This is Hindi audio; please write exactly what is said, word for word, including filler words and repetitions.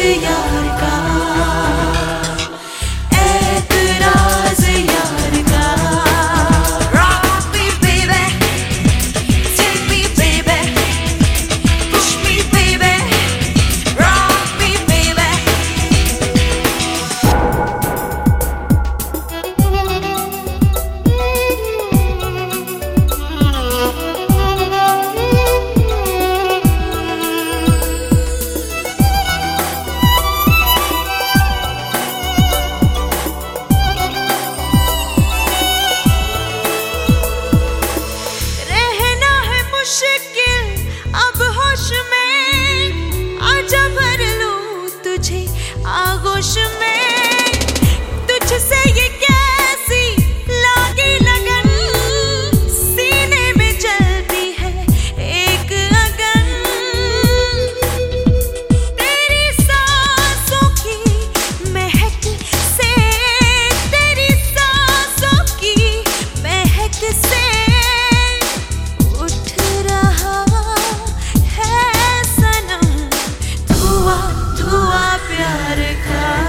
यार का, एतराज यार का। Rock me baby, take me baby, push me baby, rock me baby। रहना है मुश्किल अब होश में, आजा भर लूं तुझे आगोश में। तुझसे ये कैसी लागी लगन, सीने में जलती है एक अगन। तेरी सांसों की महक से, तेरी सांसों की महक से उठ रहा है सनम धुआं धुआं प्यार का।